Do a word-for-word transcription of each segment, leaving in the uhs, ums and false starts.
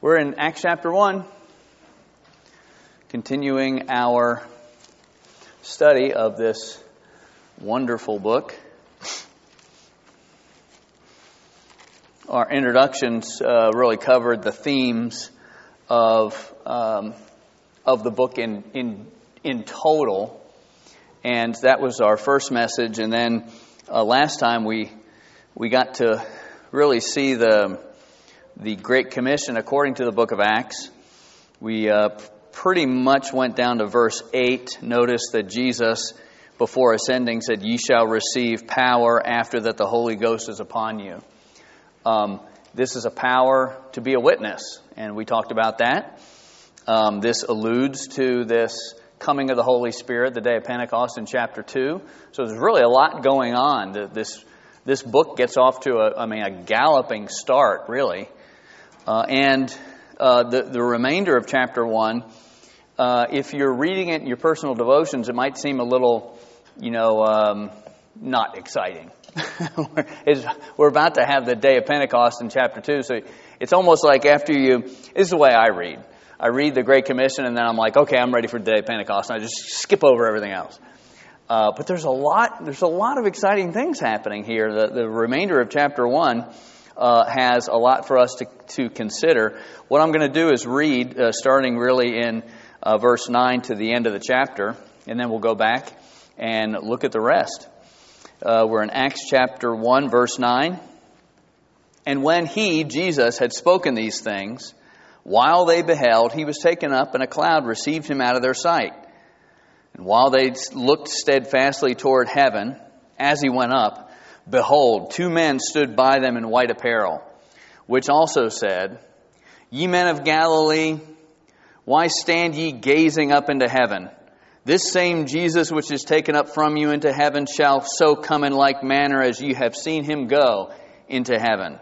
We're in Acts chapter one, continuing our study of this wonderful book. Our introductions uh, really covered the themes of um, of the book in in in total, and that was our first message. And then uh, last time we we got to really see the the Great Commission according to the book of Acts. We uh, pretty much went down to verse eight. Notice that Jesus, before ascending, said, "Ye shall receive power after that the Holy Ghost is upon you." Um, this is a power to be a witness, and we talked about that. Um, this alludes to this coming of the Holy Spirit, the day of Pentecost in chapter two. So there's really a lot going on. This this book gets off to a, I mean, a galloping start, really. Uh, and uh, the, the remainder of chapter one, uh, if you're reading it in your personal devotions, it might seem a little, you know, um, not exciting. We're about to have the day of Pentecost in chapter two, so it's almost like after you, this is the way I read. I read the Great Commission, and then I'm like, okay, I'm ready for the day of Pentecost, and I just skip over everything else. Uh, but there's a lot, there's a lot of exciting things happening here. The, the remainder of chapter one uh, has a lot for us to, to consider. What I'm going to do is read, uh, starting really in uh, verse nine to the end of the chapter, and then we'll go back and look at the rest. Uh, we're in Acts chapter one, verse nine. And when he, Jesus, had spoken these things, while they beheld, he was taken up, and a cloud received him out of their sight. And while they looked steadfastly toward heaven, as he went up, behold, two men stood by them in white apparel, which also said, Ye men of Galilee, why stand ye gazing up into heaven? This same Jesus which is taken up from you into heaven shall so come in like manner as ye have seen him go into heaven.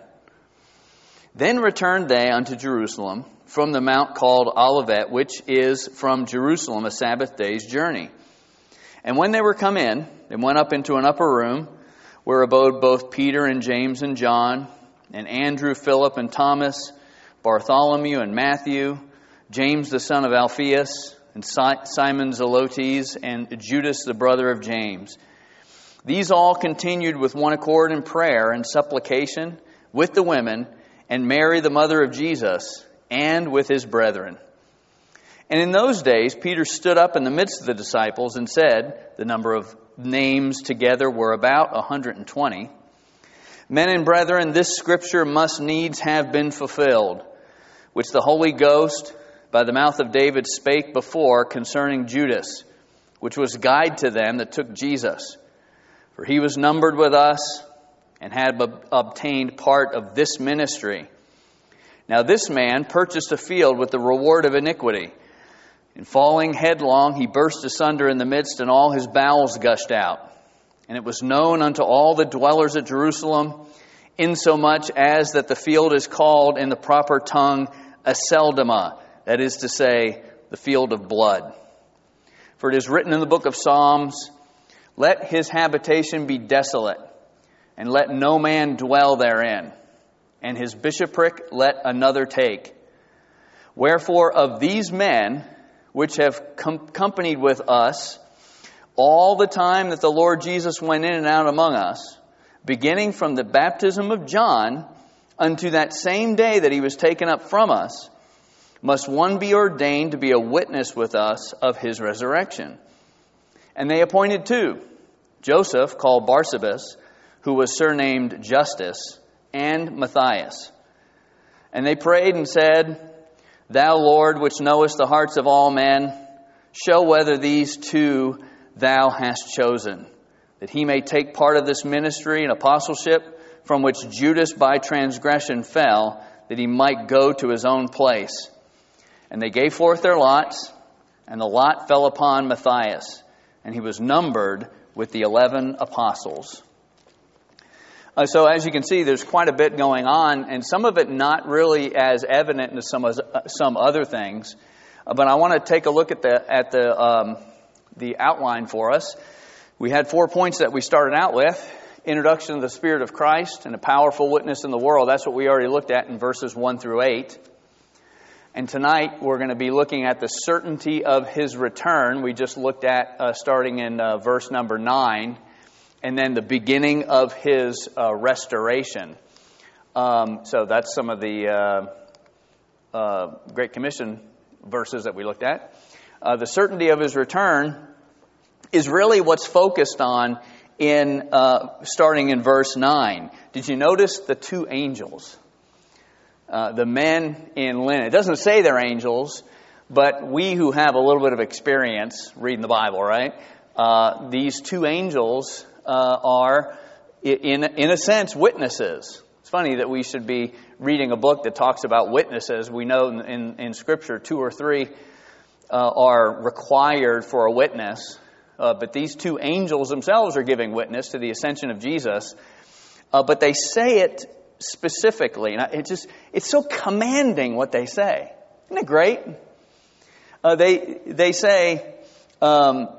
Then returned they unto Jerusalem from the mount called Olivet, which is from Jerusalem a Sabbath day's journey. And when they were come in, they went up into an upper room, where abode both Peter and James and John, and Andrew, Philip and Thomas, Bartholomew and Matthew, James the son of Alphaeus, and Simon Zelotes, and Judas the brother of James. These all continued with one accord in prayer and supplication with the women, and Mary the mother of Jesus, and with his brethren. And in those days Peter stood up in the midst of the disciples and said, the number of names together were about a hundred and twenty, Men and brethren, this scripture must needs have been fulfilled, which the Holy Ghost by the mouth of David spake before concerning Judas, which was guide to them that took Jesus. For he was numbered with us, and had ob- obtained part of this ministry. Now this man purchased a field with the reward of iniquity. In falling headlong, he burst asunder in the midst, and all his bowels gushed out. And it was known unto all the dwellers at Jerusalem, insomuch as that the field is called in the proper tongue Aceldama, that is to say, the field of blood. For it is written in the book of Psalms, Let his habitation be desolate, and let no man dwell therein, and his bishopric let another take. Wherefore of these men which have com- companied with us all the time that the Lord Jesus went in and out among us, beginning from the baptism of John unto that same day that he was taken up from us, must one be ordained to be a witness with us of his resurrection. And they appointed two, Joseph, called Barsabas, who was surnamed Justus, and Matthias. And they prayed and said, Thou, Lord, which knowest the hearts of all men, show whether these two thou hast chosen, that he may take part of this ministry and apostleship, from which Judas by transgression fell, that he might go to his own place. And they gave forth their lots, and the lot fell upon Matthias, and he was numbered with the eleven apostles. Uh, so as you can see, there's quite a bit going on, and some of it not really as evident as some, uh, some other things. Uh, but I want to take a look at the at the um, the outline for us. We had four points that we started out with. Introduction to the Spirit of Christ and a powerful witness in the world. That's what we already looked at in verses one through eight. And tonight we're going to be looking at the certainty of His return. We just looked at uh, starting in uh, verse number nine, and then the beginning of His uh, restoration. Um, so that's some of the uh, uh, Great Commission verses that we looked at. Uh, the certainty of His return is really what's focused on in uh, starting in verse nine. Did you notice the two angels? Uh, the men in linen. It doesn't say they're angels, but we who have a little bit of experience reading the Bible, right? Uh, these two angels uh, are, in in a sense, witnesses. It's funny that we should be reading a book that talks about witnesses. We know in, in, in Scripture two or three uh, are required for a witness, uh, but these two angels themselves are giving witness to the ascension of Jesus. Uh, but they say it specifically, and it just it's so commanding what they say. Isn't it great? Uh, they they say um,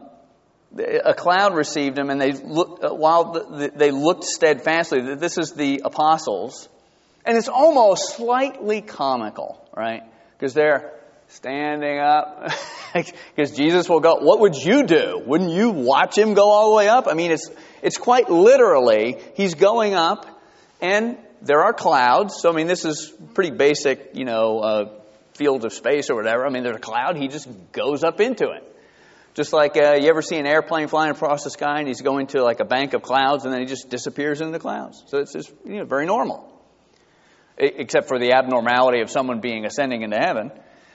a cloud received him, and they look uh, while the, they looked steadfastly. This is the apostles, and it's almost slightly comical, right? Because they're standing up, because Jesus will go. What would you do? Wouldn't you watch him go all the way up? I mean, it's it's quite literally he's going up, and there are clouds. So, I mean, this is pretty basic, you know, uh, field of space or whatever. I mean, there's a cloud. He just goes up into it. Just like uh, you ever see an airplane flying across the sky and he's going to like a bank of clouds and then he just disappears into the clouds. So it's just, you know, very normal. I- except for the abnormality of someone being ascending into heaven.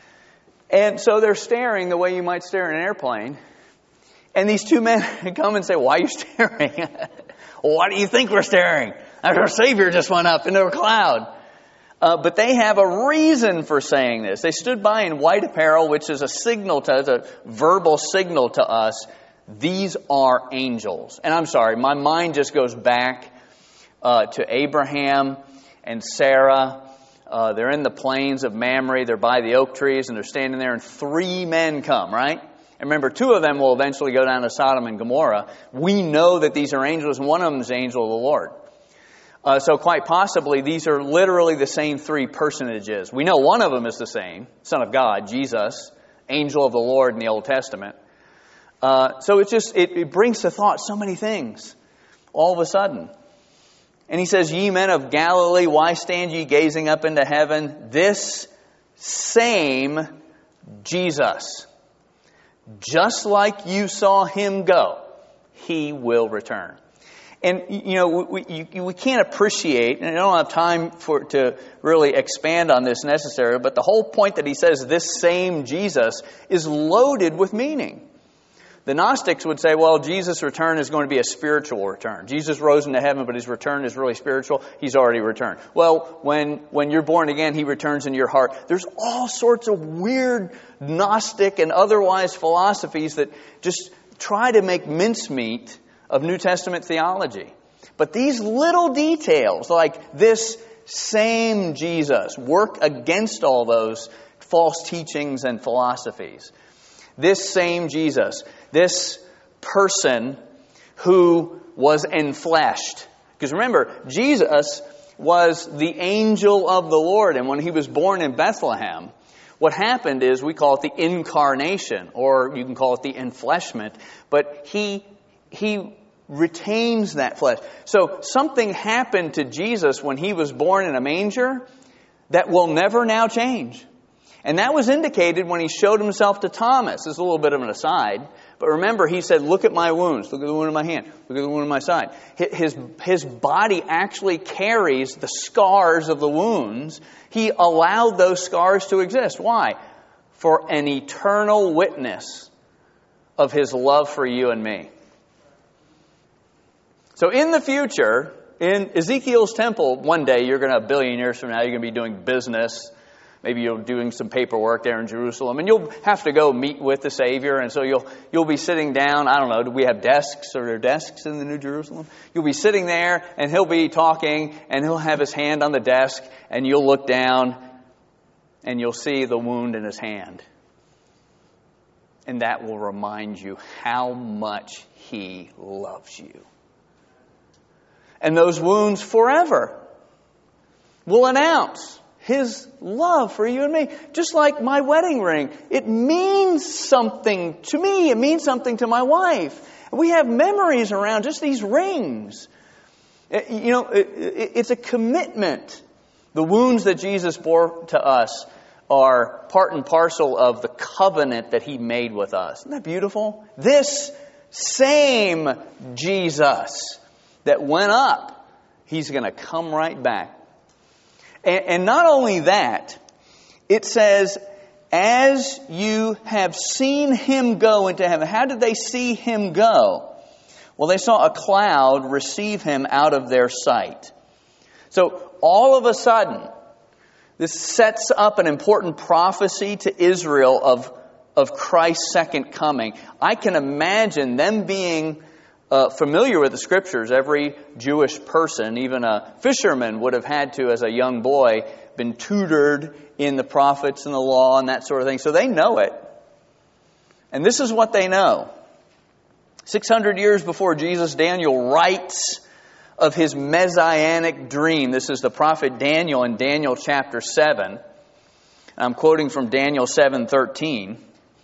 And so they're staring the way you might stare in an airplane. And these two men come and say, "Why are you staring?" "Well, why do you think we're staring? Our Savior just went up into a cloud." Uh, but they have a reason for saying this. They stood by in white apparel, which is a signal to us, a verbal signal to us. These are angels. And I'm sorry, my mind just goes back uh, to Abraham and Sarah. Uh, they're in the plains of Mamre. They're by the oak trees, and they're standing there, and three men come, right? And remember, two of them will eventually go down to Sodom and Gomorrah. We know that these are angels, and one of them is the angel of the Lord. Uh, so quite possibly, these are literally the same three personages. We know one of them is the same, Son of God, Jesus, angel of the Lord in the Old Testament. Uh, so it just, it, it brings to thought so many things all of a sudden. And he says, "Ye men of Galilee, why stand ye gazing up into heaven? This same Jesus, just like you saw him go, he will return." And, you know, we, we, we can't appreciate, and I don't have time for to really expand on this necessarily, but the whole point that he says this same Jesus is loaded with meaning. The Gnostics would say, well, Jesus' return is going to be a spiritual return. Jesus rose into heaven, but his return is really spiritual. He's already returned. Well, when, when you're born again, he returns into your heart. There's all sorts of weird Gnostic and otherwise philosophies that just try to make mincemeat of New Testament theology. But these little details, like this same Jesus, work against all those false teachings and philosophies. This same Jesus, this person who was enfleshed. Because remember, Jesus was the angel of the Lord, and when he was born in Bethlehem, what happened is we call it the incarnation, or you can call it the enfleshment, but he He retains that flesh. So something happened to Jesus when he was born in a manger that will never now change. And that was indicated when he showed himself to Thomas. This is a little bit of an aside. But remember, he said, "Look at my wounds. Look at the wound in my hand. Look at the wound in my side." His, his body actually carries the scars of the wounds. He allowed those scars to exist. Why? For an eternal witness of his love for you and me. So in the future, in Ezekiel's temple, one day, you're going to, a billion years from now, you're going to be doing business. Maybe you're doing some paperwork there in Jerusalem, and you'll have to go meet with the Savior. And so you'll you'll be sitting down. I don't know. Do we have desks? Are there desks in the New Jerusalem? You'll be sitting there, and he'll be talking, and he'll have his hand on the desk, and you'll look down, and you'll see the wound in his hand. And that will remind you how much he loves you. And those wounds forever will announce His love for you and me. Just like my wedding ring. It means something to me. It means something to my wife. We have memories around just these rings. You know, it's a commitment. The wounds that Jesus bore to us are part and parcel of the covenant that He made with us. Isn't that beautiful? This same Jesus that went up, He's going to come right back. And, and not only that, it says, as you have seen Him go into heaven. How did they see Him go? Well, they saw a cloud receive Him out of their sight. So all of a sudden, this sets up an important prophecy to Israel of, of Christ's second coming. I can imagine them being uh, familiar with the Scriptures. Every Jewish person, even a fisherman, would have had to, as a young boy, been tutored in the prophets and the law and that sort of thing. So they know it. And this is what they know. six hundred years before Jesus, Daniel writes of his messianic dream. This is the prophet Daniel in Daniel chapter seven. I'm quoting from Daniel seven thirteen.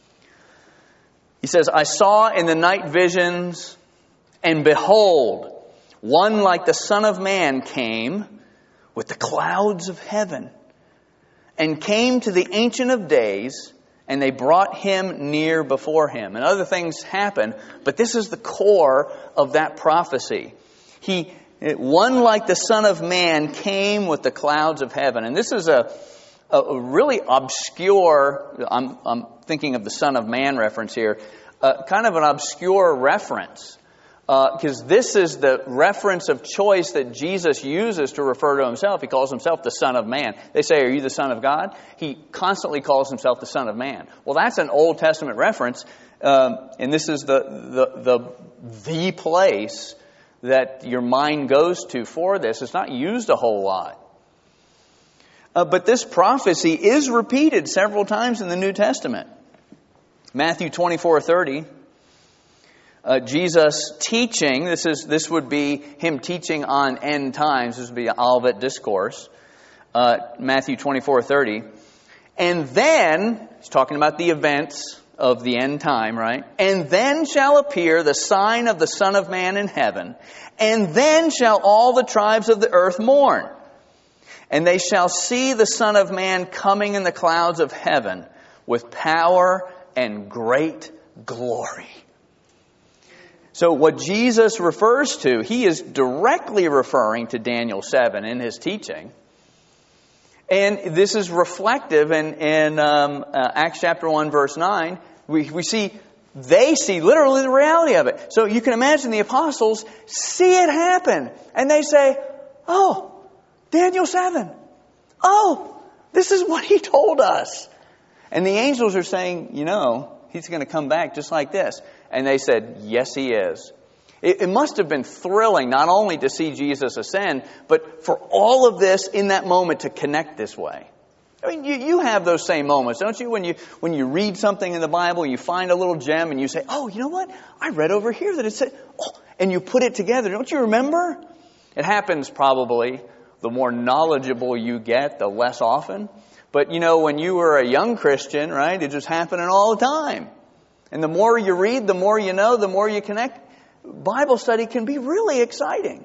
He says, I saw in the night visions, and behold, one like the Son of Man came with the clouds of heaven, and came to the Ancient of Days, and they brought Him near before Him. And other things happen, but this is the core of that prophecy. He, one like the Son of Man came with the clouds of heaven. And this is a, a really obscure, I'm, I'm thinking of the Son of Man reference here, uh, kind of an obscure reference. Because uh, this is the reference of choice that Jesus uses to refer to Himself. He calls Himself the Son of Man. They say, are you the Son of God? He constantly calls Himself the Son of Man. Well, that's an Old Testament reference. Um, and this is the, the, the, the place that your mind goes to for this. It's not used a whole lot. Uh, but this prophecy is repeated several times in the New Testament. Matthew twenty-four thirty. Uh, Jesus teaching, this is this would be Him teaching on end times. This would be an Olivet Discourse. Uh, Matthew twenty-four thirty. And then, He's talking about the events of the end time, right? And then shall appear the sign of the Son of Man in heaven. And then shall all the tribes of the earth mourn. And they shall see the Son of Man coming in the clouds of heaven with power and great glory. So what Jesus refers to, He is directly referring to Daniel seven in His teaching. And this is reflective in, in um, uh, Acts chapter one, verse nine. We, we see, they see literally the reality of it. So you can imagine the apostles see it happen. And they say, oh, Daniel seven. Oh, this is what He told us. And the angels are saying, you know, He's going to come back just like this. And they said, yes, He is. It, it must have been thrilling not only to see Jesus ascend, but for all of this in that moment to connect this way. I mean, you, you have those same moments, don't you? When you when you read something in the Bible, you find a little gem and you say, oh, you know what? I read over here that it said, oh, and you put it together. Don't you remember? It happens probably the more knowledgeable you get, the less often. But, you know, when you were a young Christian, right, it just happening all the time. And the more you read, the more you know, the more you connect. Bible study can be really exciting.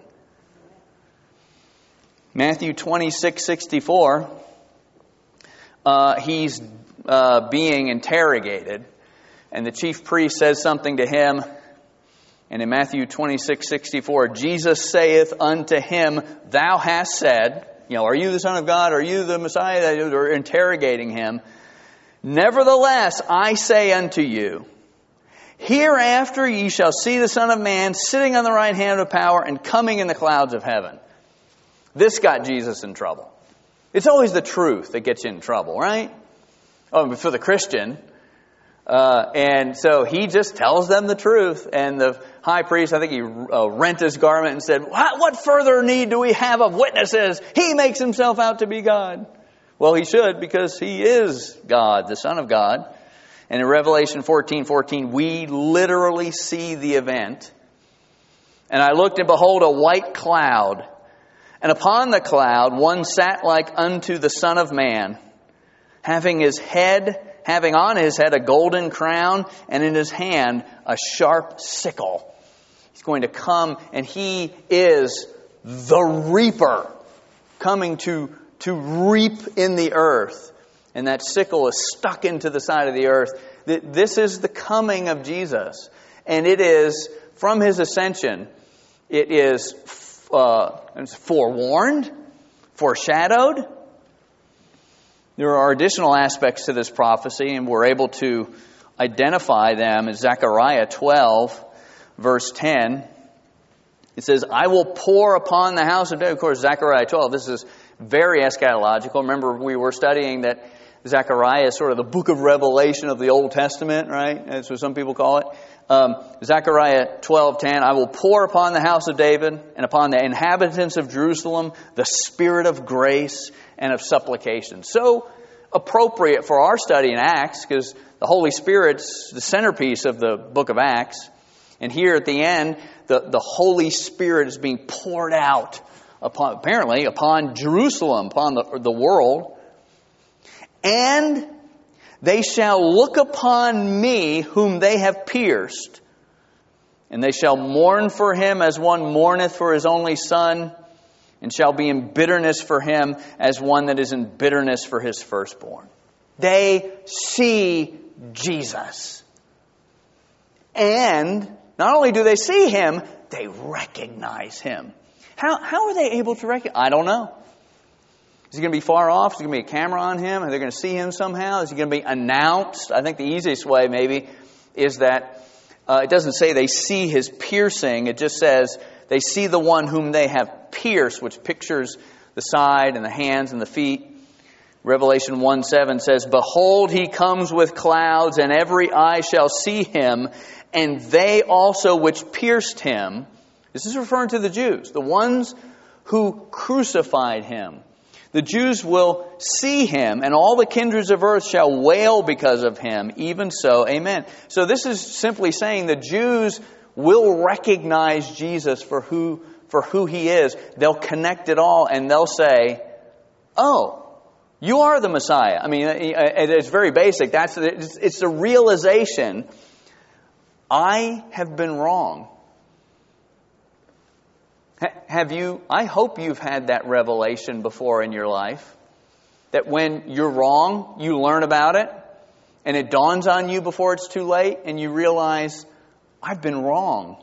Matthew twenty-six sixty-four, uh, he's uh, being interrogated. And the chief priest says something to him. And in Matthew twenty-six sixty-four, Jesus saith unto him, thou hast said, you know, are you the Son of God? Are you the Messiah? They're interrogating Him. Nevertheless, I say unto you, hereafter ye shall see the Son of Man sitting on the right hand of power and coming in the clouds of heaven. This got Jesus in trouble. It's always the truth that gets you in trouble, right? Oh, but for the Christian. Uh, and so He just tells them the truth. And the high priest, I think he uh, rent his garment and said, what, what further need do we have of witnesses? He makes Himself out to be God. Well, He should, because He is God, the Son of God. And in Revelation fourteen fourteen, we literally see the event. And I looked, and behold, a white cloud. And upon the cloud one sat like unto the Son of Man, having his head, having on his head a golden crown, and in his hand a sharp sickle. He's going to come, and he is the reaper, coming to, to reap in the earth. And that sickle is stuck into the side of the earth. This is the coming of Jesus. And it is, from his ascension, it is uh, it's forewarned, foreshadowed. There are additional aspects to this prophecy, and we're able to identify them in Zechariah twelve, verse ten. It says, I will pour upon the house of David. Of course, Zechariah twelve, this is very eschatological. Remember, we were studying that Zechariah is sort of the book of Revelation of the Old Testament, right? That's what some people call it. Um, Zechariah twelve ten, I will pour upon the house of David and upon the inhabitants of Jerusalem the spirit of grace and of supplication. So appropriate for our study in Acts, because the Holy Spirit's the centerpiece of the book of Acts. And here at the end, the, the Holy Spirit is being poured out upon, apparently, upon Jerusalem, upon the, the world. And they shall look upon me whom they have pierced, and they shall mourn for him as one mourneth for his only son, and shall be in bitterness for him as one that is in bitterness for his firstborn. They see Jesus. And not only do they see him, they recognize him. How, how are they able to recognize? I don't know. Is he going to be far off? Is there going to be a camera on him? Are they going to see him somehow? Is he going to be announced? I think the easiest way maybe is that uh, it doesn't say they see his piercing. It just says they see the one whom they have pierced, which pictures the side and the hands and the feet. Revelation one seven says, Behold, he comes with clouds, and every eye shall see him, and they also which pierced him. This is referring to the Jews, the ones who crucified him. The Jews will see him, and all the kindreds of earth shall wail because of him. Even so, amen. So this is simply saying the Jews will recognize Jesus for who, for who he is. They'll connect it all, and they'll say, oh, you are the Messiah. I mean, it's very basic. That's it's the realization, I have been wrong. Have you, I hope you've had that revelation before in your life. That when you're wrong, you learn about it. And it dawns on you before it's too late. And you realize, I've been wrong.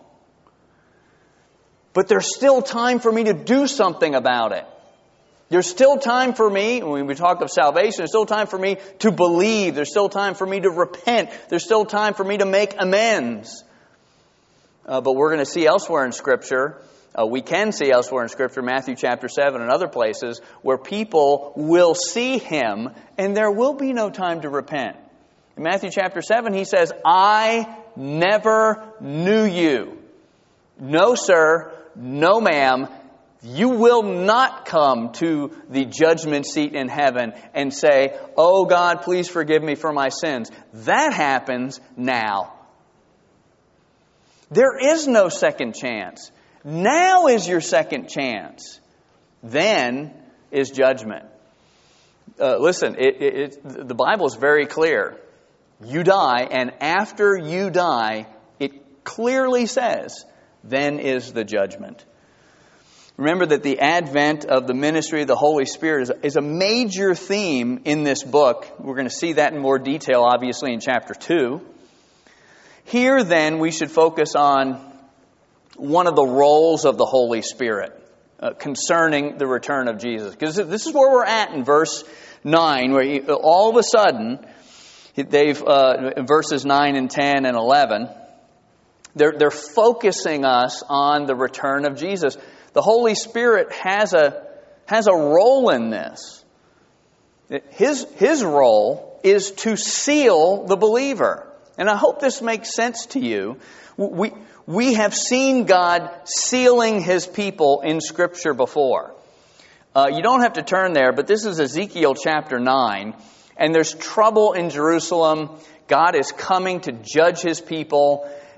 But there's still time for me to do something about it. There's still time for me, when we talk of salvation, there's still time for me to believe. There's still time for me to repent. There's still time for me to make amends. Uh, but we're going to see elsewhere in Scripture, Uh, we can see elsewhere in Scripture, Matthew chapter seven and other places, where people will see him and there will be no time to repent. In Matthew chapter seven, he says, I never knew you. No, sir. No, ma'am. You will not come to the judgment seat in heaven and say, oh God, please forgive me for my sins. That happens now. There is no second chance. Now is your second chance. Then is judgment. Uh, listen, it, it, it, the Bible is very clear. You die, and after you die, it clearly says, then is the judgment. Remember that the advent of the ministry of the Holy Spirit is, is a major theme in this book. We're going to see that in more detail, obviously, in chapter two. Here, then, we should focus on one of the roles of the Holy Spirit uh, concerning the return of Jesus. Because this is where we're at in verse nine, where he, all of a sudden, they've uh, in verses nine and ten and eleven, they're, they're focusing us on the return of Jesus. The Holy Spirit has a, has a role in this. His, his role is to seal the believer. And I hope this makes sense to you. We... We have seen God sealing His people in Scripture before. Uh, you don't have to turn there, but this is Ezekiel chapter nine. And there's trouble in Jerusalem. God is coming to judge His people.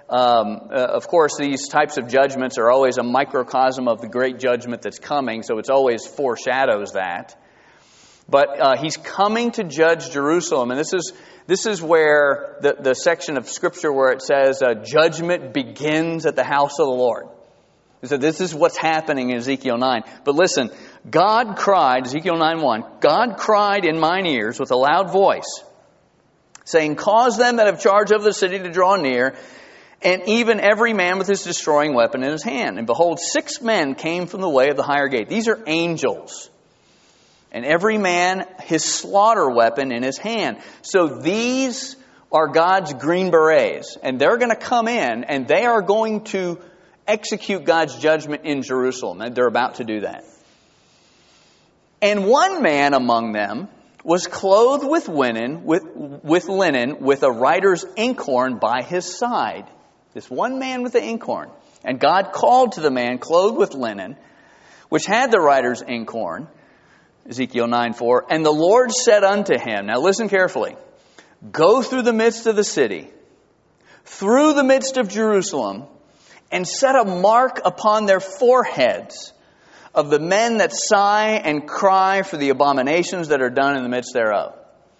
Um, uh, of course, these types of judgments are always a microcosm of the great judgment that's coming, so it's always foreshadows that. But uh, he's coming to judge Jerusalem, and this is this is where the, the section of Scripture where it says uh, judgment begins at the house of the Lord. So this is what's happening in Ezekiel nine. But listen, God cried, Ezekiel nine one, God cried in mine ears with a loud voice, saying, cause them that have charge of the city to draw near, and even every man with his destroying weapon in his hand. And behold, six men came from the way of the higher gate. These are angels. And every man his slaughter weapon in his hand. So these are God's green berets. And they're going to come in and they are going to execute God's judgment in Jerusalem. And they're about to do that. And one man among them was clothed with linen, with, with linen, with a writer's inkhorn by his side. This one man with the inkhorn. And God called to the man clothed with linen, which had the writer's inkhorn, Ezekiel nine four, and the Lord said unto him, now listen carefully, go through the midst of the city, through the midst of Jerusalem, and set a mark upon their foreheads of the men that sigh and cry for the abominations that are done in the midst thereof.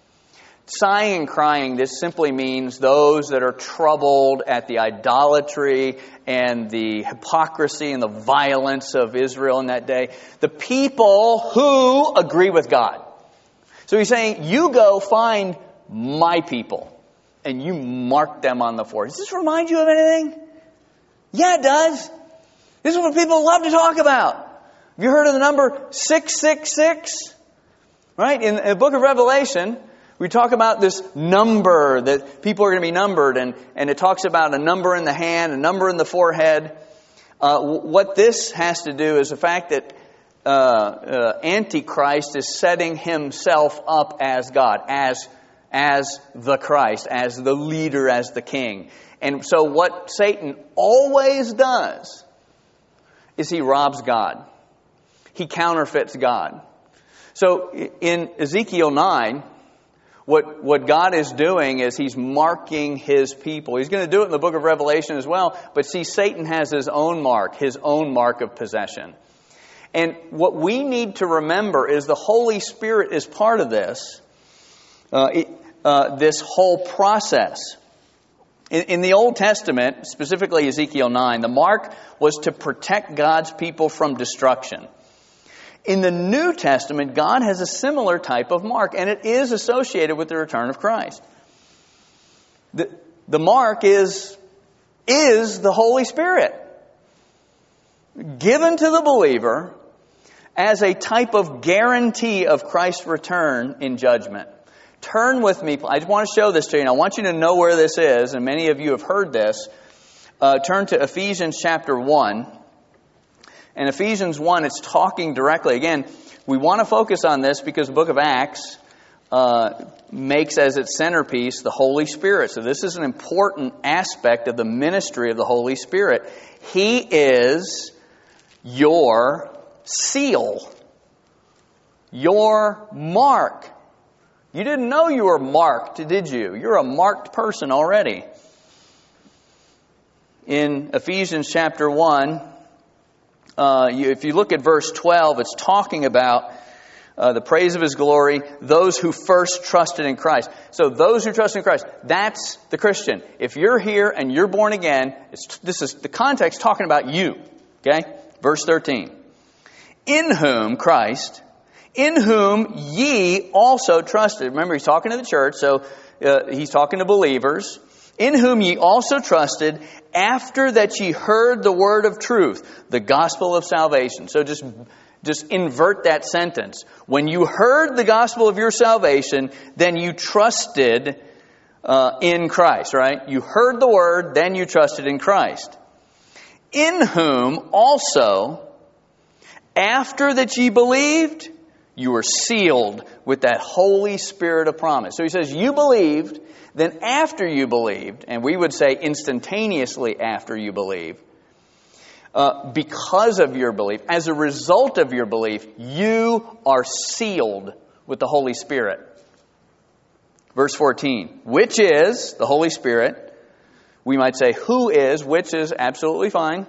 Sighing and crying, this simply means those that are troubled at the idolatry and the hypocrisy and the violence of Israel in that day. The people who agree with God. So he's saying, you go find my people and you mark them on the forehead. Does this remind you of anything? Yeah, it does. This is what people love to talk about. Have you heard of the number six six six? Right? In the book of Revelation, we talk about this number, that people are going to be numbered, and, and it talks about a number in the hand, a number in the forehead. Uh, what this has to do is the fact that uh, uh, Antichrist is setting himself up as God, as, as the Christ, as the leader, as the king. And so what Satan always does is he robs God. He counterfeits God. So in Ezekiel nine, What what God is doing is He's marking His people. He's going to do it in the book of Revelation as well. But see, Satan has his own mark, his own mark of possession. And what we need to remember is the Holy Spirit is part of this, uh, it, uh, this whole process. In, in the Old Testament, specifically Ezekiel nine, the mark was to protect God's people from destruction. In the New Testament, God has a similar type of mark, and it is associated with the return of Christ. The, the mark is, is the Holy Spirit, given to the believer as a type of guarantee of Christ's return in judgment. Turn with me. I just want to show this to you, and I want you to know where this is, and many of you have heard this. Uh, turn to Ephesians chapter one. In Ephesians one, it's talking directly. Again, we want to focus on this because the book of Acts uh, makes as its centerpiece the Holy Spirit. So this is an important aspect of the ministry of the Holy Spirit. He is your seal, your mark. You didn't know you were marked, did you? You're a marked person already. In Ephesians chapter one, Uh, you, if you look at verse twelve, it's talking about uh, the praise of His glory, those who first trusted in Christ. So those who trust in Christ, that's the Christian. If you're here and you're born again, it's, this is the context talking about you. Okay? Verse thirteen. In whom, Christ, in whom ye also trusted. Remember, he's talking to the church, so uh, he's talking to believers. In whom ye also trusted, after that ye heard the word of truth, the gospel of salvation. So just, just invert that sentence. When you heard the gospel of your salvation, then you trusted uh, in Christ, right? You heard the word, then you trusted in Christ. In whom also, after that ye believed, you were sealed with that Holy Spirit of promise. So he says, you believed. Then after you believed, and we would say instantaneously after you believe, uh, because of your belief, as a result of your belief, you are sealed with the Holy Spirit. Verse fourteen, which is the Holy Spirit, We might say, who is, which is absolutely fine.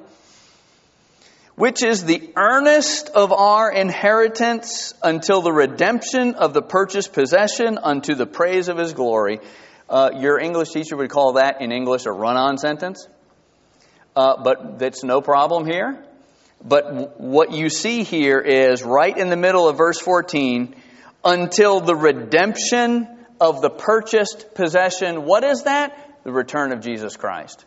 Which is the earnest of our inheritance until the redemption of the purchased possession unto the praise of His glory. Uh, your English teacher would call that in English a run-on sentence. Uh, but that's no problem here. But w- what you see here is right in the middle of verse fourteen, until the redemption of the purchased possession. What is that? The return of Jesus Christ.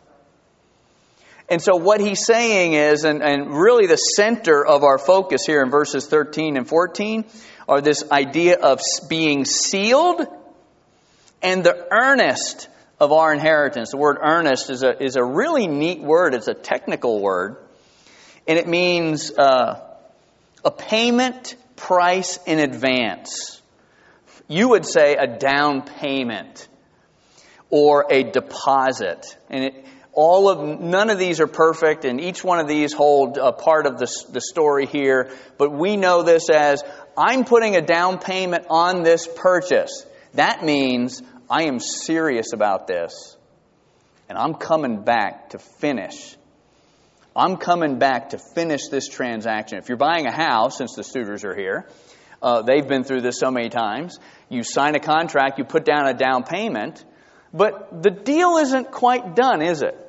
And so what he's saying is, and, and really the center of our focus here in verses thirteen and fourteen, are this idea of being sealed and the earnest of our inheritance. The word earnest is a, is a really neat word. It's a technical word. And it means uh, a payment price in advance. You would say a down payment or a deposit. And it All of none of these are perfect, and each one of these hold a part of the, the story here. But we know this as, I'm putting a down payment on this purchase. That means I am serious about this, and I'm coming back to finish. I'm coming back to finish this transaction. If you're buying a house, since the Studers are here, uh, they've been through this so many times. You sign a contract, you put down a down payment. But the deal isn't quite done, is it?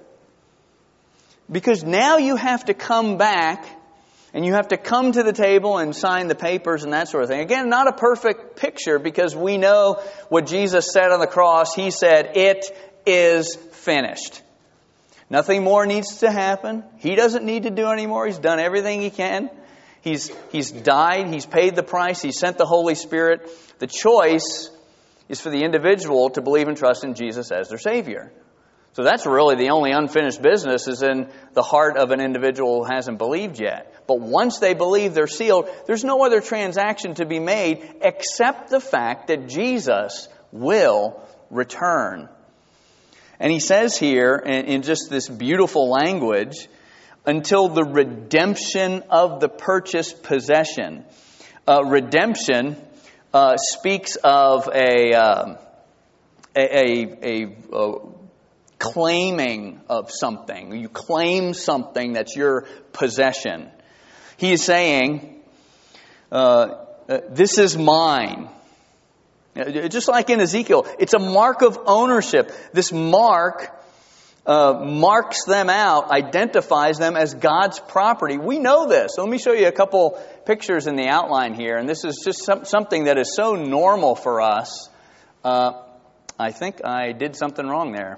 Because now you have to come back and you have to come to the table and sign the papers and that sort of thing. Again, not a perfect picture because we know what Jesus said on the cross. He said, it is finished. Nothing more needs to happen. He doesn't need to do any more. He's done everything He can. He's, he's died. He's paid the price. He sent the Holy Spirit. The choice is for the individual to believe and trust in Jesus as their Savior. So that's really the only unfinished business is in the heart of an individual who hasn't believed yet. But once they believe, they're sealed. There's no other transaction to be made except the fact that Jesus will return. And He says here in, in just this beautiful language, until the redemption of the purchased possession. Uh, redemption Uh, speaks of a, um, a, a, a, a claiming of something. You claim something that's your possession. He is saying, uh, uh, this is mine. Just like in Ezekiel, it's a mark of ownership. This mark uh, marks them out, identifies them as God's property. We know this. Let me show you a couple pictures in the outline here. And this is just some, something that is so normal for us. Uh, I think I did something wrong there.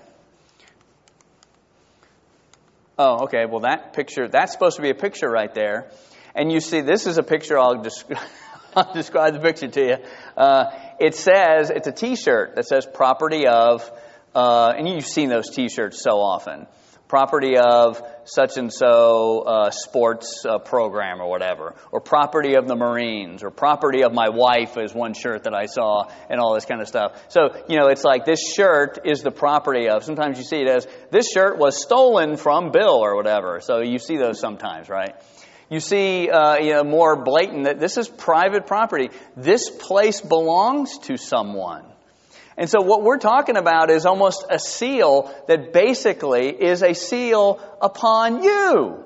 Oh, okay. Well, that picture, that's supposed to be a picture right there. And you see, this is a picture. I'll, descri- I'll describe the picture to you. Uh, it says, it's a T-shirt that says property of, uh, and you've seen those T-shirts so often. Property of such and so uh, sports uh, program or whatever. Or property of the Marines. Or property of my wife is one shirt that I saw and all this kind of stuff. So, you know, it's like this shirt is the property of. Sometimes you see it as this shirt was stolen from Bill or whatever. So you see those sometimes, right? You see uh, you know, more blatant that this is private property. This place belongs to someone. And so what we're talking about is almost a seal that basically is a seal upon you.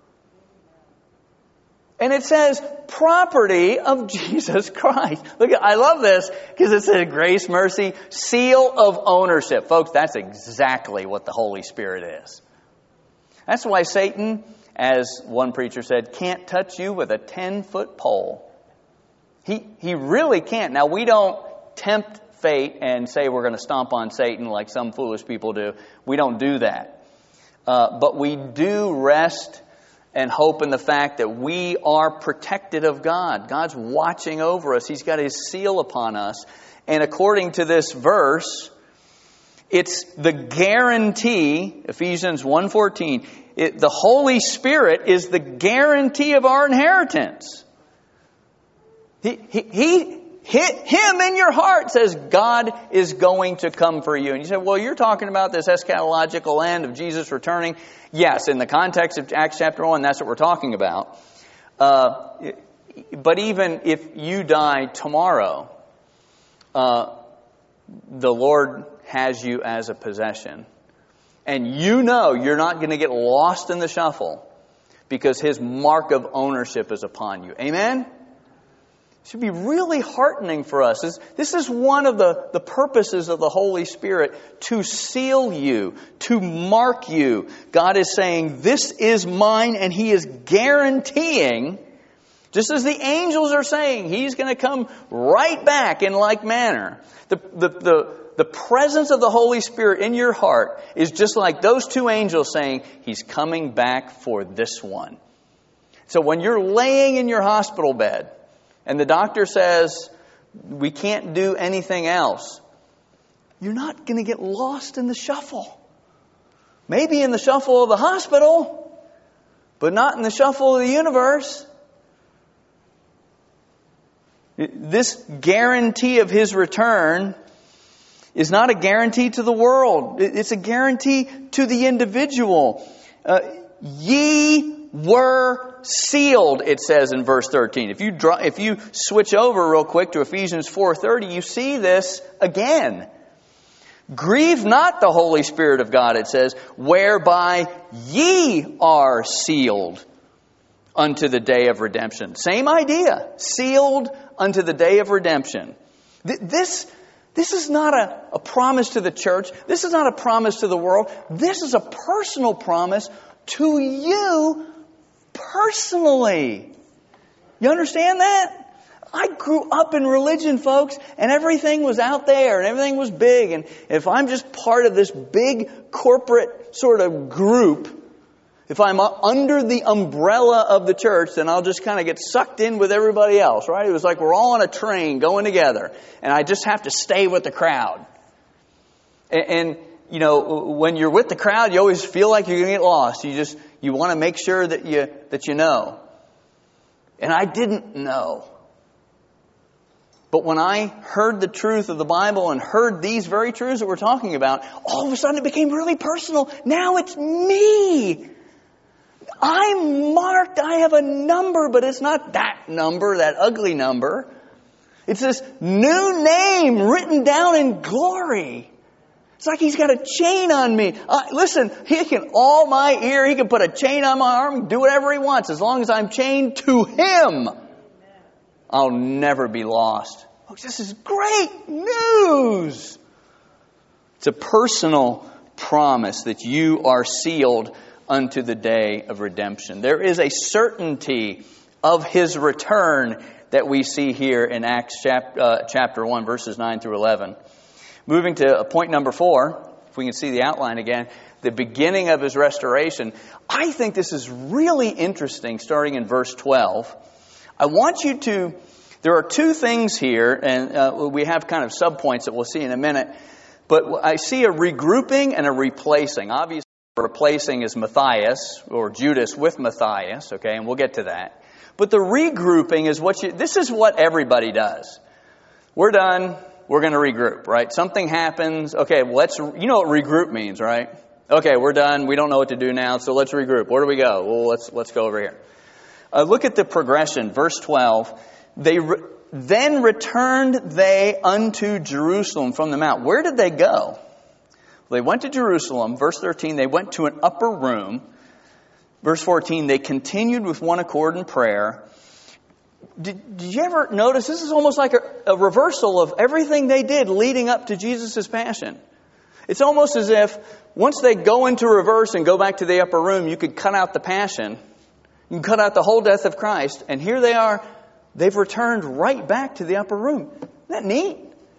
And it says property of Jesus Christ. Look, I love this because it says grace, mercy, seal of ownership. Folks, that's exactly what the Holy Spirit is. That's why Satan, as one preacher said, can't touch you with a ten-foot pole. He, he really can't. Now, we don't tempt fate and say we're going to stomp on Satan like some foolish people do. We don't do that. Uh, but we do rest and hope in the fact that we are protected of God. God's watching over us. He's got His seal upon us. And according to this verse, it's the guarantee, Ephesians one fourteen, it, the Holy Spirit is the guarantee of our inheritance. He, he, he Hit Him in your heart says God is going to come for you. And you say, well, you're talking about this eschatological end of Jesus returning. Yes, in the context of Acts chapter one, that's what we're talking about. Uh, but even if you die tomorrow, uh, the Lord has you as a possession. And you know you're not going to get lost in the shuffle because His mark of ownership is upon you. Amen? It should be really heartening for us. This, this is one of the, the purposes of the Holy Spirit, to seal you, to mark you. God is saying, this is mine, and He is guaranteeing, just as the angels are saying, He's going to come right back in like manner. The, the, the, the presence of the Holy Spirit in your heart is just like those two angels saying, He's coming back for this one. So when you're laying in your hospital bed, and the doctor says, we can't do anything else, you're not going to get lost in the shuffle. Maybe in the shuffle of the hospital, but not in the shuffle of the universe. This guarantee of His return is not a guarantee to the world. It's a guarantee to the individual. Uh, ye were sealed, it says in verse thirteen. If you draw, if you switch over real quick to Ephesians four thirty, you see this again. Grieve not the Holy Spirit of God, it says, whereby ye are sealed unto the day of redemption. Same idea. Sealed unto the day of redemption. This, this is not a, a promise to the church. This is not a promise to the world. This is a personal promise to you personally. You understand that? I grew up in religion, folks, and everything was out there and everything was big. And if I'm just part of this big corporate sort of group, if I'm under the umbrella of the church, then I'll just kind of get sucked in with everybody else, right? It was like we're all on a train going together, and I just have to stay with the crowd. And, and you know, when you're with the crowd, you always feel like you're going to get lost. You just you want to make sure that you that you know. And I didn't know. But when I heard the truth of the Bible and heard these very truths that we're talking about, all of a sudden it became really personal. Now it's me. I'm marked. I have a number, but it's not that number, that ugly number. It's this new name written down in glory. It's like He's got a chain on me. Uh, listen, He can awl my ear. He can put a chain on my arm, do whatever He wants. As long as I'm chained to Him, I'll never be lost. Oh, this is great news. It's a personal promise that you are sealed unto the day of redemption. There is a certainty of His return that we see here in Acts chap- uh, chapter one, verses nine through eleven. Moving to point number four, if we can see the outline again, the beginning of His restoration. I think this is really interesting, starting in verse twelve. I want you to, there are two things here, and uh, we have kind of subpoints that we'll see in a minute, but I see a regrouping and a replacing. Obviously, replacing is Matthias, or Judas with Matthias, okay, and we'll get to that. But the regrouping is what you, this is what everybody does. We're done, we're going to regroup, right? Something happens, okay, well, let's, you know what regroup means, right? Okay, we're done, we don't know what to do now, so let's regroup. Where do we go? Well, let's, let's go over here. Uh, look at the progression, verse twelve. They re- then returned they unto Jerusalem from the mount. Where did they go? They went to Jerusalem. Verse thirteen, they went to an upper room. Verse fourteen, they continued with one accord in prayer. Did, did you ever notice this is almost like a, a reversal of everything they did leading up to Jesus' passion? It's almost as if once they go into reverse and go back to the upper room, you could cut out the passion. You can cut out the whole death of Christ. And here they are. They've returned right back to the upper room. Isn't that neat?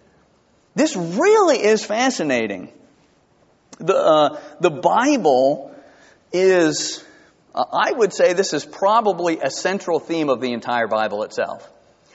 This really is fascinating. The, uh, the Bible is, uh, I would say this is probably a central theme of the entire Bible itself.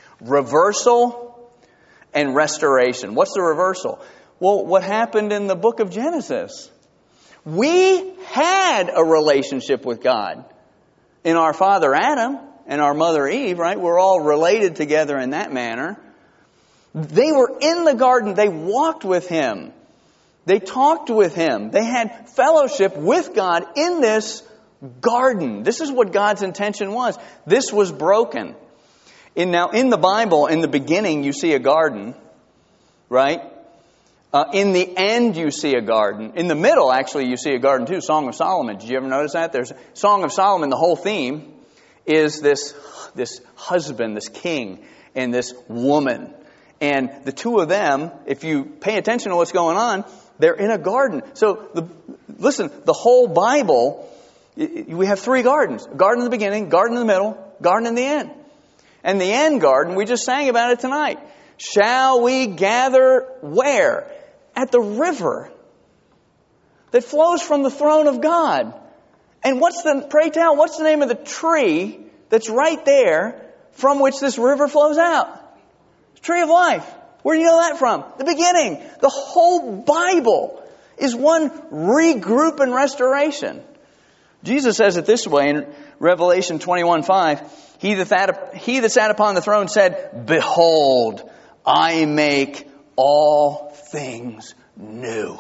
Reversal and restoration. What's the reversal? Well, what happened in the book of Genesis? We had a relationship with God in our father Adam and our mother Eve, right? We're all related together in that manner. They were in the garden. They walked with Him. They talked with Him. They had fellowship with God in this garden. This is what God's intention was. This was broken. And now in the Bible, in the beginning, you see a garden, right? Uh, in the end, you see a garden. In the middle, actually, you see a garden too. Song of Solomon. Did you ever notice that? There's Song of Solomon. The whole theme is this, this husband, this king, and this woman. And the two of them, if you pay attention to what's going on, they're in a garden. So, the, listen, the whole Bible, we have three gardens. A garden in the beginning, garden in the middle, garden in the end. And the end garden, we just sang about it tonight. Shall we gather where? At the river that flows from the throne of God. And what's the, pray tell, what's the name of the tree that's right there from which this river flows out? The tree of life. Where do you know that from? The beginning. The whole Bible is one regroup and restoration. Jesus says it this way in Revelation twenty-one five. He that, sat, he that sat upon the throne said, Behold, I make all things new.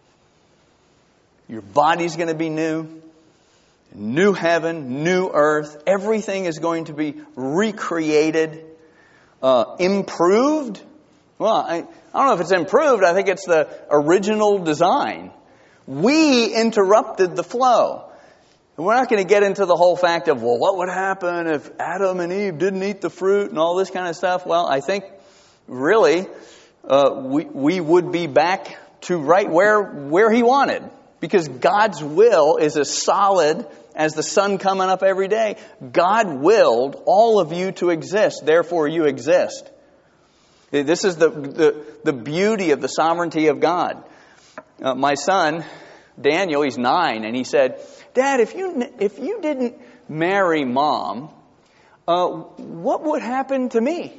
Your body's going to be new. New heaven, new earth. Everything is going to be recreated, uh, improved. Well, I, I don't know if it's improved. I think it's the original design. We interrupted the flow. And we're not going to get into the whole fact of, well, what would happen if Adam and Eve didn't eat the fruit and all this kind of stuff? Well, I think really uh, we we would be back to right where where He wanted. Because God's will is as solid as the sun coming up every day. God willed all of you to exist. Therefore, you exist. This is the the, the beauty of the sovereignty of God. Uh, my son, Daniel, he's nine, and he said, Dad, if you if you didn't marry Mom, uh, what would happen to me?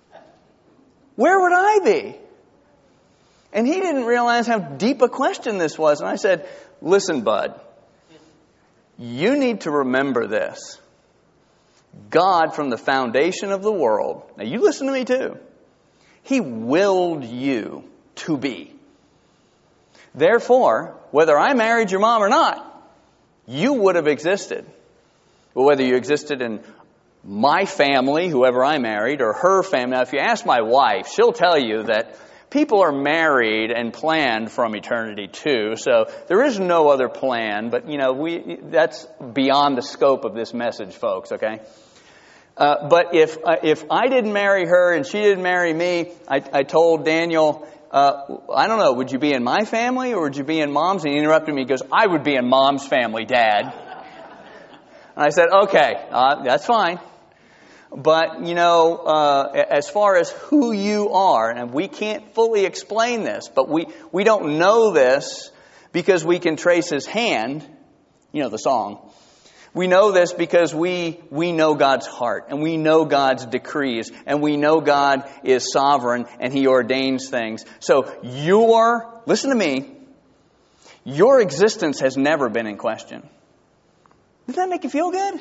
Where would I be? And he didn't realize how deep a question this was. And I said, listen, bud, you need to remember this. God, from the foundation of the world, now you listen to me too, He willed you to be. Therefore, whether I married your mom or not, you would have existed. Well, whether you existed in my family, whoever I married, or her family. Now, if you ask my wife, she'll tell you that people are married and planned from eternity too. So there is no other plan. But, you know, we that's beyond the scope of this message, folks, okay? Uh, but if uh, if I didn't marry her and she didn't marry me, I, I told Daniel, uh, I don't know, would you be in my family or would you be in Mom's? And he interrupted me. He goes, I would be in Mom's family, Dad. And I said, okay, uh, that's fine. But, you know, uh, as far as who you are, and we can't fully explain this, but we, we don't know this because we can trace His hand, you know, the song. We know this because we we know God's heart, and we know God's decrees, and we know God is sovereign, and He ordains things. So your, listen to me, your existence has never been in question. Does that make you feel good?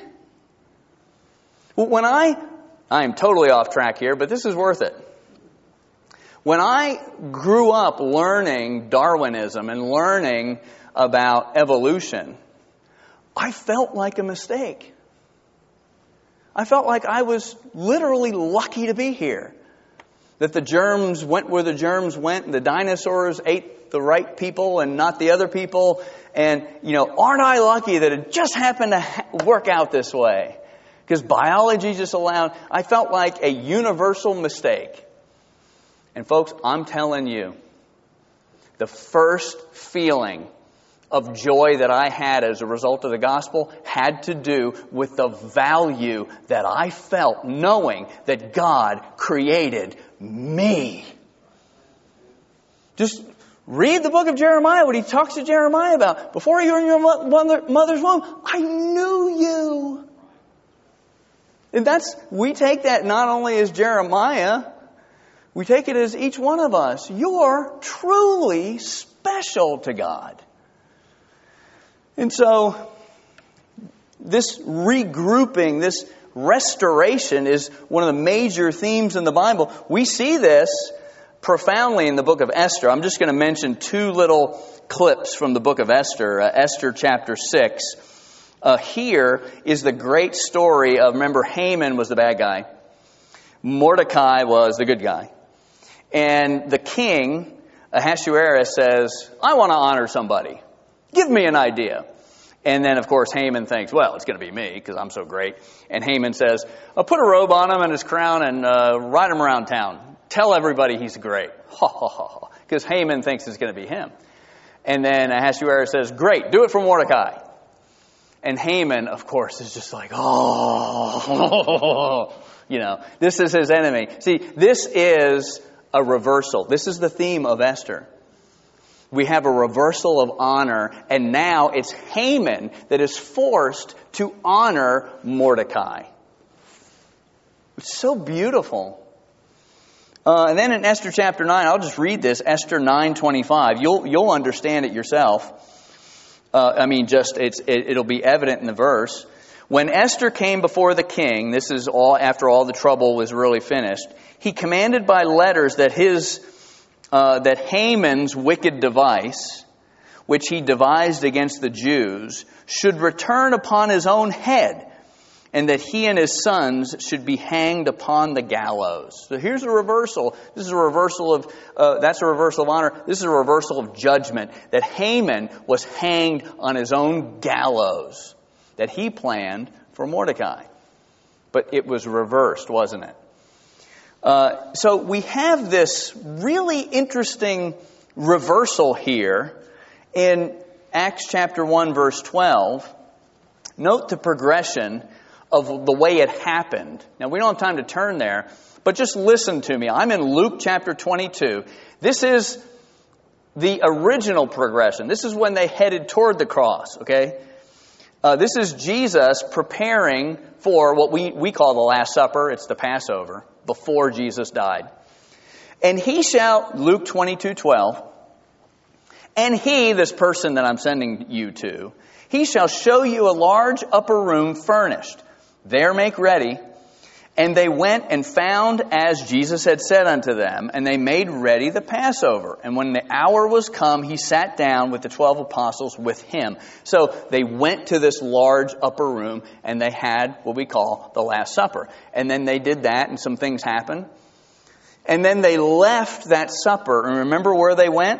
When I, I am totally off track here, but this is worth it. When I grew up learning Darwinism and learning about evolution, I felt like a mistake. I felt like I was literally lucky to be here. That the germs went where the germs went, and the dinosaurs ate the right people and not the other people. And, you know, aren't I lucky that it just happened to ha- work out this way? Because biology just allowed, I felt like a universal mistake. And folks, I'm telling you, the first feeling of joy that I had as a result of the gospel had to do with the value that I felt knowing that God created me. Just read the book of Jeremiah, what he talks to Jeremiah about. Before you were in your mother, mother's womb, I knew you. And that's, we take that not only as Jeremiah, we take it as each one of us. You're truly special to God. And so, this regrouping, this restoration is one of the major themes in the Bible. We see this profoundly in the book of Esther. I'm just going to mention two little clips from the book of Esther. Uh, Esther chapter six. Uh, here is the great story of, remember, Haman was the bad guy. Mordecai was the good guy. And the king Ahasuerus says, I want to honor somebody. Give me an idea. And then, of course, Haman thinks, well, it's going to be me because I'm so great. And Haman says, oh, put a robe on him and his crown and uh, ride him around town. Tell everybody he's great. Ha, ha, ha, ha. Because Haman thinks it's going to be him. And then Ahasuerus says, great, do it for Mordecai. And Haman, of course, is just like, oh, you know, this is his enemy. See, this is a reversal. This is the theme of Esther. We have a reversal of honor, and now it's Haman that is forced to honor Mordecai. It's so beautiful. Uh, and then in Esther chapter nine, I'll just read this, Esther nine twenty-five. You'll you'll understand it yourself. Uh, I mean, just it's it, it'll be evident in the verse. When Esther came before the king, this is all after all the trouble was really finished. He commanded by letters that his uh, that Haman's wicked device, which he devised against the Jews, should return upon his own head, and that he and his sons should be hanged upon the gallows. So here's a reversal. This is a reversal of, uh, that's a reversal of honor. This is a reversal of judgment. That Haman was hanged on his own gallows that he planned for Mordecai. But it was reversed, wasn't it? Uh, so we have this really interesting reversal here in Acts chapter one, verse twelve. Note the progression of the way it happened. Now, we don't have time to turn there, but just listen to me. I'm in Luke chapter twenty-two. This is the original progression. This is when they headed toward the cross, okay? Uh, this is Jesus preparing for what we, we call the Last Supper. It's the Passover, before Jesus died. And he shall, Luke twenty-two twelve, and he, this person that I'm sending you to, he shall show you a large upper room furnished. There make ready. And they went and found as Jesus had said unto them, and they made ready the Passover. And when the hour was come, he sat down with the twelve apostles with him. So they went to this large upper room, and they had what we call the Last Supper. And then they did that, and some things happened. And then they left that supper. And remember where they went?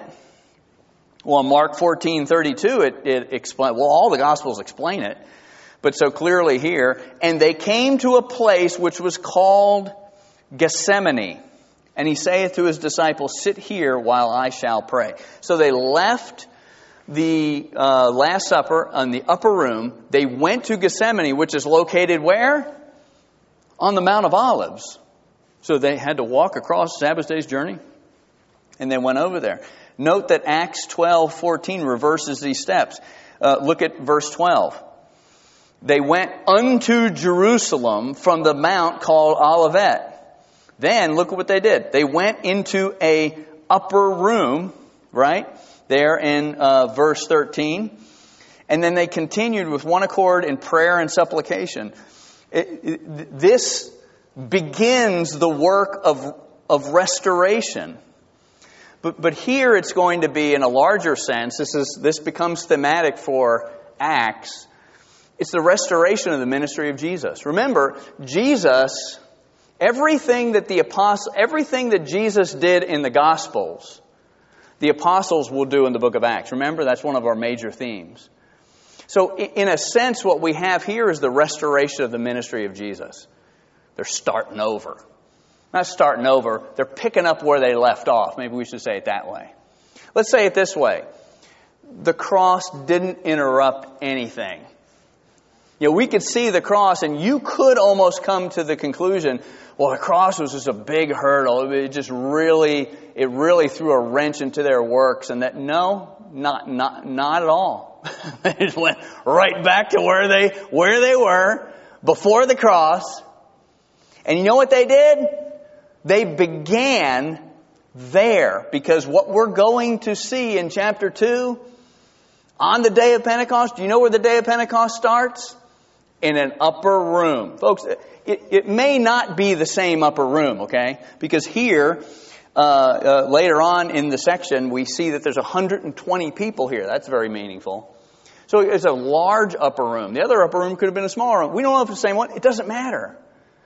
Well, in Mark fourteen thirty-two, it, it explains, well, all the Gospels explain it. But so clearly here, and they came to a place which was called Gethsemane. And he saith to his disciples, sit here while I shall pray. So they left the uh, Last Supper in the upper room. They went to Gethsemane, which is located where? On the Mount of Olives. So they had to walk across Sabbath day's journey. And they went over there. Note that Acts twelve fourteen reverses these steps. Uh, look at verse twelve. They went unto Jerusalem from the mount called Olivet. Then, look at what they did. They went into a upper room, right? There in uh, verse thirteen. And then they continued with one accord in prayer and supplication. It, it, this begins the work of, of restoration. But, but here it's going to be in a larger sense. This is this becomes thematic for Acts. It's the restoration of the ministry of Jesus. Remember, Jesus, everything that the apostle, everything that Jesus did in the Gospels, the apostles will do in the book of Acts. Remember, that's one of our major themes. So, in a sense, what we have here is the restoration of the ministry of Jesus. They're starting over. Not starting over, they're picking up where they left off. Maybe we should say it that way. Let's say it this way. The cross didn't interrupt anything. You know, we could see the cross, and you could almost come to the conclusion, well, the cross was just a big hurdle. It just really, it really threw a wrench into their works. And that, no, not, not, not at all. They just went right back to where they, where they were before the cross. And you know what they did? They began there, because what we're going to see in chapter two, on the day of Pentecost, do you know where the day of Pentecost starts? In an upper room. Folks, it, it may not be the same upper room, okay? Because here, uh, uh, later on in the section, we see that there's one hundred twenty people here. That's very meaningful. So it's a large upper room. The other upper room could have been a smaller room. We don't know if it's the same one. It doesn't matter.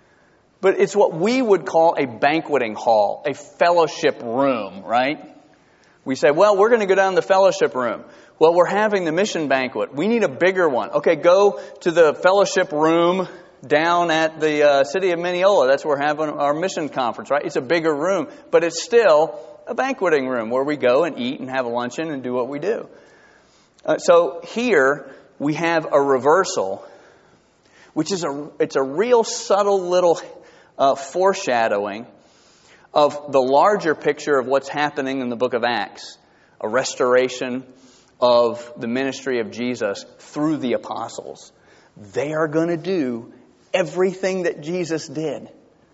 But it's what we would call a banqueting hall, a fellowship room, right? We say, well, we're going to go down to the fellowship room. Well, we're having the mission banquet. We need a bigger one. Okay, go to the fellowship room down at the uh, city of Mineola. That's where we're having our mission conference, right? It's a bigger room, but it's still a banqueting room where we go and eat and have a luncheon and do what we do. Uh, so here we have a reversal, which is a it's a real subtle little uh, foreshadowing of the larger picture of what's happening in the book of Acts, a restoration of the ministry of Jesus through the apostles. They are going to do everything that Jesus did.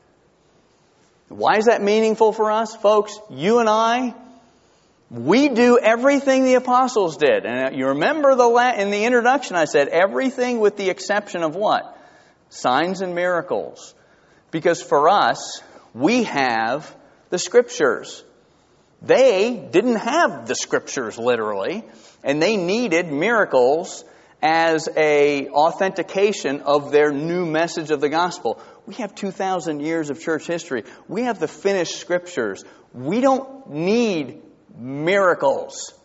Why is that meaningful for us, folks? You and I, we do everything the apostles did. And you remember the la- in the introduction I said, everything with the exception of what? Signs and miracles. Because for us, we have the Scriptures. They didn't have the Scriptures literally, and they needed miracles as a authentication of their new message of the gospel. We have two thousand years of church history. We have the finished Scriptures. We don't need miracles.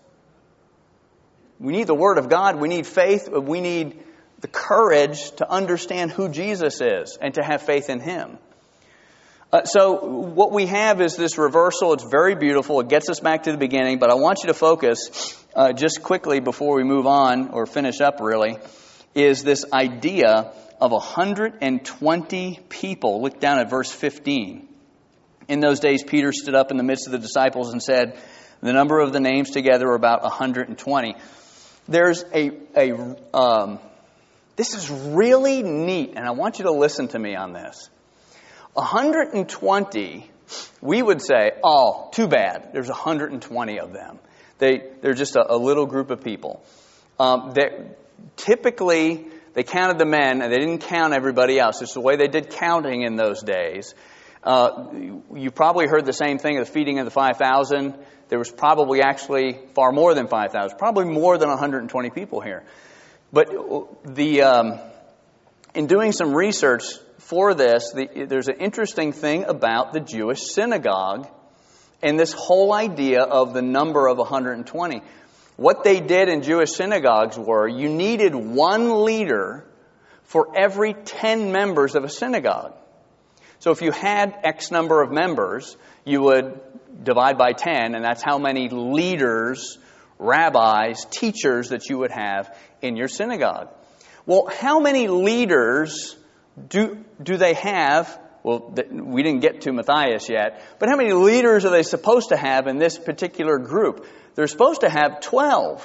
We need the Word of God. We need faith. We need the courage to understand who Jesus is and to have faith in Him. Uh, so what we have is this reversal. It's very beautiful. It gets us back to the beginning. But I want you to focus uh, just quickly before we move on, or finish up really, is this idea of one hundred twenty people. Look down at verse fifteen. In those days, Peter stood up in the midst of the disciples and said, the number of the names together were about one hundred twenty. There's a, a um, this is really neat, and I want you to listen to me on this. one hundred twenty, we would say, oh, too bad. There's one hundred twenty of them. They, they're just a, a little group of people. Um, typically, they counted the men, and they didn't count everybody else. It's the way they did counting in those days. Uh, you probably heard the same thing of the feeding of the five thousand. There was probably actually far more than five thousand. Probably more than one hundred twenty people here. But the um, in doing some research for this, the, there's an interesting thing about the Jewish synagogue and this whole idea of the number of one hundred twenty. What they did in Jewish synagogues were you needed one leader for every ten members of a synagogue. So if you had X number of members, you would divide by ten, and that's how many leaders, rabbis, teachers that you would have in your synagogue. Well, how many leaders do do they have? Well, we didn't get to Matthias yet, but how many leaders are they supposed to have in this particular group? They're supposed to have twelve.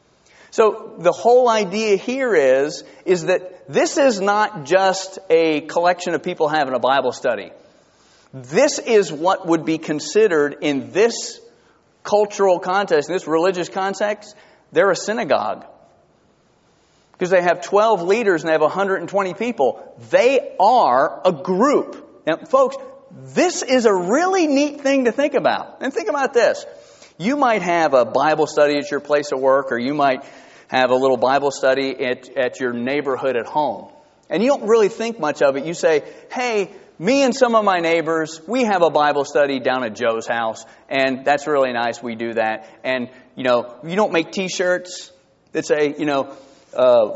So the whole idea here is, is that this is not just a collection of people having a Bible study. This is what would be considered in this cultural context, in this religious context, they're a synagogue. Because they have twelve leaders and they have one hundred twenty people. They are a group. Now, folks, this is a really neat thing to think about. And think about this. You might have a Bible study at your place of work, or you might have a little Bible study at, at your neighborhood at home. And you don't really think much of it. You say, hey, me and some of my neighbors, we have a Bible study down at Joe's house, and that's really nice. We do that. And, you know, you don't make T-shirts that say, you know, uh,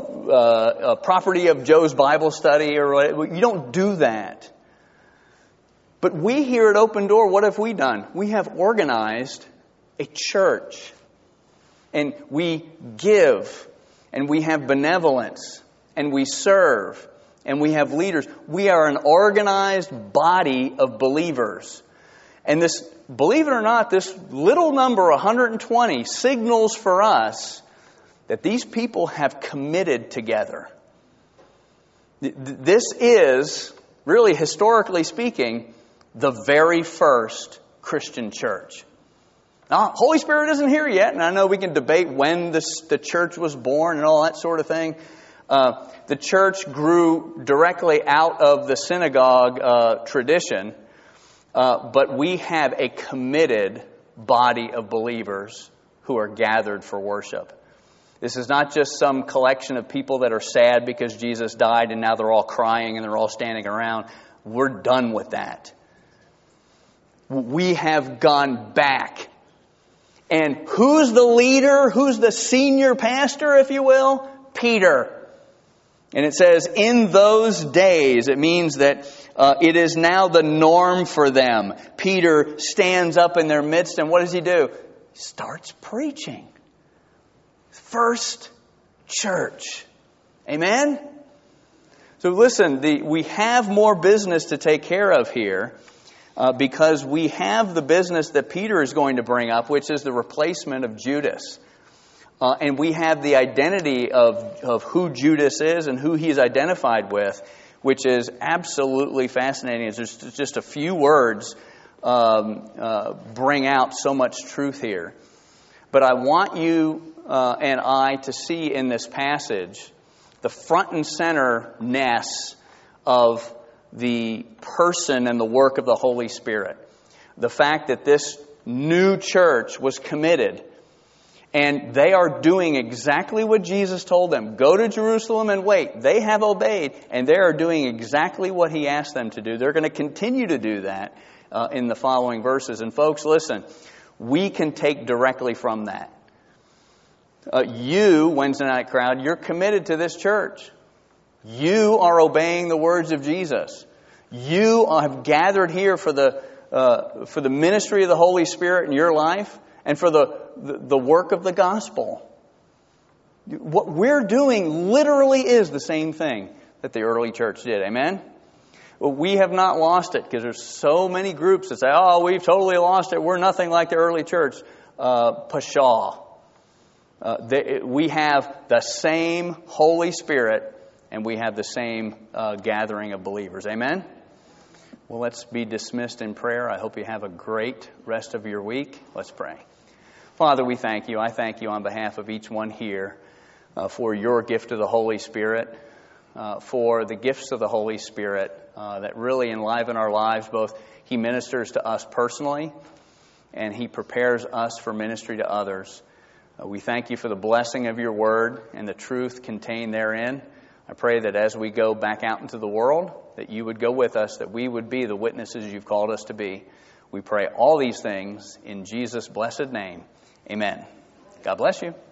uh, uh, property of Joe's Bible study, or whatever. You don't do that. But we here at Open Door, what have we done? We have organized a church. And we give, and we have benevolence, and we serve, and we have leaders. We are an organized body of believers. And this, believe it or not, this little number, one hundred twenty, signals for us that these people have committed together. This is, really historically speaking, the very first Christian church. Now, Holy Spirit isn't here yet, and I know we can debate when this, the church was born and all that sort of thing. Uh, the church grew directly out of the synagogue uh, tradition, uh, but we have a committed body of believers who are gathered for worship. This is not just some collection of people that are sad because Jesus died and now they're all crying and they're all standing around. We're done with that. We have gone back. And who's the leader? Who's the senior pastor, if you will? Peter. And it says, in those days, it means that uh, it is now the norm for them. Peter stands up in their midst, and what does he do? He starts preaching. First church. Amen? So listen, the, we have more business to take care of here uh, because we have the business that Peter is going to bring up, which is the replacement of Judas. Uh, and we have the identity of, of who Judas is and who he's identified with, which is absolutely fascinating. It's just, just a few words um, uh, bring out so much truth here. But I want you uh, and I to see in this passage the front and center-ness of the person and the work of the Holy Spirit. The fact that this new church was committed. And they are doing exactly what Jesus told them. Go to Jerusalem and wait. They have obeyed, and they are doing exactly what He asked them to do. They're going to continue to do that uh, in the following verses. And folks, listen, we can take directly from that. Uh, you, Wednesday night crowd, you're committed to this church. You are obeying the words of Jesus. You have gathered here for the uh, for the ministry of the Holy Spirit in your life. And for the, the, the work of the gospel. What we're doing literally is the same thing that the early church did. Amen? Well, we have not lost it because there's so many groups that say, oh, we've totally lost it. We're nothing like the early church. Uh, Pshaw. Uh, they, we have the same Holy Spirit and we have the same uh, gathering of believers. Amen? Well, let's be dismissed in prayer. I hope you have a great rest of your week. Let's pray. Father, we thank you. I thank you on behalf of each one here uh, for your gift of the Holy Spirit, uh, for the gifts of the Holy Spirit uh, that really enliven our lives. Both He ministers to us personally and He prepares us for ministry to others. Uh, we thank you for the blessing of your word and the truth contained therein. I pray that as we go back out into the world, that you would go with us, that we would be the witnesses you've called us to be. We pray all these things in Jesus' blessed name. Amen. God bless you.